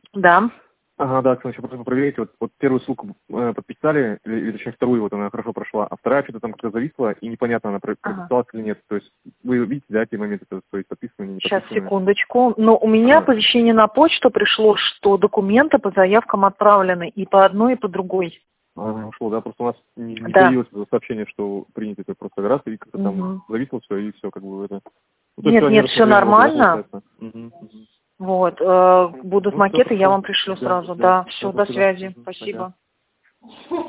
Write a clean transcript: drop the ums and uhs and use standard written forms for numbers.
Да. Ага, да, Оксана, еще просто проверить. Вот первую ссылку подписали, или точнее вторую, вот она хорошо прошла, а вторая что-то там как-то зависла, и непонятно, она прописалась или нет. То есть вы видите, да, эти моменты, то есть подписаны, не Сейчас, подписаны. секундочку. Но у меня оповещение на почту пришло, что документы по заявкам отправлены и по одной, и по другой. Ушло, да, просто у нас не Да. появилось сообщение, что принято это просто раз, и как-то там зависло все, и все, как бы это. Ну, то есть Нет, они нет, все рассмотрели, нормально. Мгм. Вот, будут Ну, все макеты, я хорошо. вам пришлю Да, сразу. да, Да, все, до спасибо. связи. Ага. Спасибо.